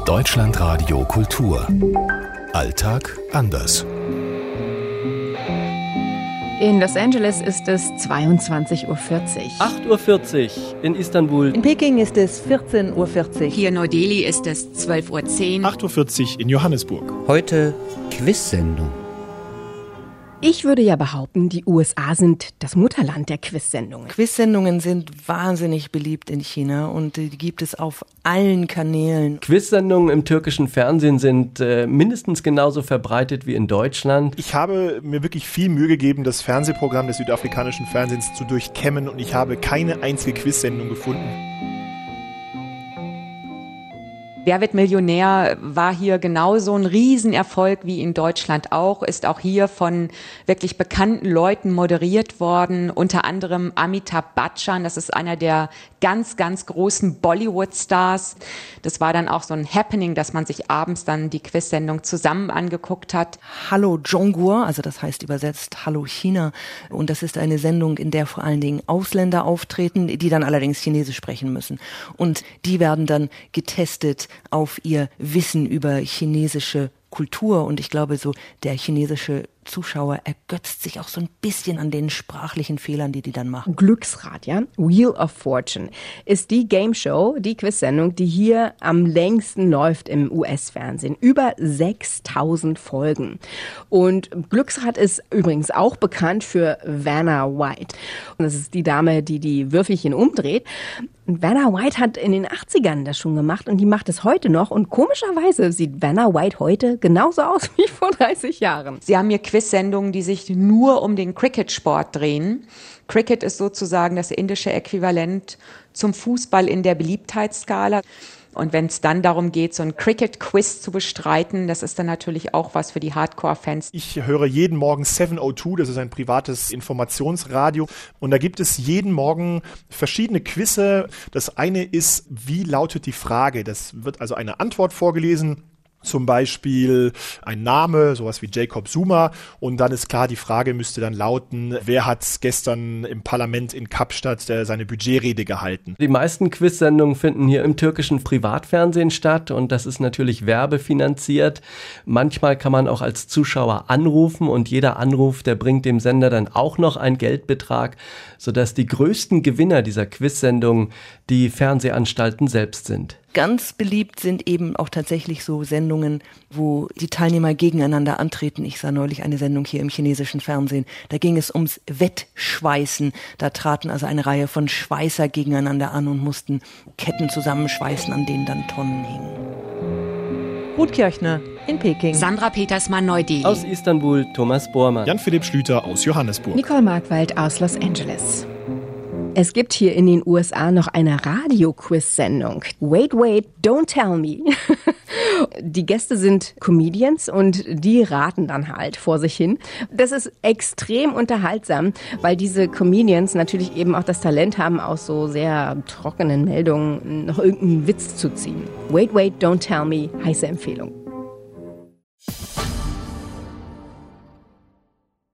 Deutschlandradio Kultur. Alltag anders. In Los Angeles ist es 22:40 Uhr. 8:40 Uhr in Istanbul. In Peking ist es 14:40 Uhr. Hier in Neu-Delhi ist es 12:10 Uhr. 8:40 Uhr in Johannesburg. Heute Quiz-Sendung. Ich würde ja behaupten, die USA sind das Mutterland der Quiz-Sendungen. Quiz-Sendungen sind wahnsinnig beliebt in China und die gibt es auf allen Kanälen. Quiz-Sendungen im türkischen Fernsehen sind mindestens genauso verbreitet wie in Deutschland. Ich habe mir wirklich viel Mühe gegeben, das Fernsehprogramm des südafrikanischen Fernsehens zu durchkämmen und ich habe keine einzige Quiz-Sendung gefunden. Wer wird Millionär war hier genauso ein Riesenerfolg wie in Deutschland auch, ist auch hier von wirklich bekannten Leuten moderiert worden, unter anderem Amitabh Bachchan, das ist einer der ganz, ganz großen Bollywood-Stars. Das war dann auch so ein Happening, dass man sich abends dann die Quiz-Sendung zusammen angeguckt hat. Hallo Zhongguo, also das heißt übersetzt Hallo China. Und das ist eine Sendung, in der vor allen Dingen Ausländer auftreten, die dann allerdings Chinesisch sprechen müssen. Und die werden dann getestet auf ihr Wissen über chinesische Kultur. Und ich glaube, so der chinesische Zuschauer ergötzt sich auch so ein bisschen an den sprachlichen Fehlern, die dann machen. Glücksrad, ja? Wheel of Fortune ist die Game-Show, die Quiz-Sendung, die hier am längsten läuft im US-Fernsehen. Über 6000 Folgen. Und Glücksrad ist übrigens auch bekannt für Vanna White. Und das ist die Dame, die die Würfelchen umdreht. Und Vanna White hat in den 80ern das schon gemacht und die macht es heute noch. Und komischerweise sieht Vanna White heute genauso aus wie vor 30 Jahren. Sie haben hier Quiz-Sendungen, die sich nur um den Cricket-Sport drehen. Cricket ist sozusagen das indische Äquivalent zum Fußball in der Beliebtheitsskala. Und wenn es dann darum geht, so ein Cricket-Quiz zu bestreiten, das ist dann natürlich auch was für die Hardcore-Fans. Ich höre jeden Morgen 702, das ist ein privates Informationsradio. Und da gibt es jeden Morgen verschiedene Quizze. Das eine ist, wie lautet die Frage? Das wird also eine Antwort vorgelesen. Zum Beispiel ein Name, sowas wie Jacob Zuma. Und dann ist klar, die Frage müsste dann lauten, wer hat gestern im Parlament in Kapstadt seine Budgetrede gehalten? Die meisten Quiz-Sendungen finden hier im türkischen Privatfernsehen statt und das ist natürlich werbefinanziert. Manchmal kann man auch als Zuschauer anrufen und jeder Anruf, der bringt dem Sender dann auch noch einen Geldbetrag, sodass die größten Gewinner dieser Quiz-Sendungen die Fernsehanstalten selbst sind. Ganz beliebt sind eben auch tatsächlich so Sendungen, wo die Teilnehmer gegeneinander antreten. Ich sah neulich eine Sendung hier im chinesischen Fernsehen. Da ging es ums Wettschweißen. Da traten also eine Reihe von Schweißer gegeneinander an und mussten Ketten zusammenschweißen, an denen dann Tonnen hingen. Ruth Kirchner in Peking. Sandra Petersmann, Neu-Delhi. Aus Istanbul Thomas Bormann. Jan-Philipp Schlüter aus Johannesburg. Nicole Markwald aus Los Angeles. Es gibt hier in den USA noch eine Radio-Quiz-Sendung. Wait, wait, don't tell me. Die Gäste sind Comedians und die raten dann halt vor sich hin. Das ist extrem unterhaltsam, weil diese Comedians natürlich eben auch das Talent haben, aus so sehr trockenen Meldungen noch irgendeinen Witz zu ziehen. Wait, wait, don't tell me, heiße Empfehlung.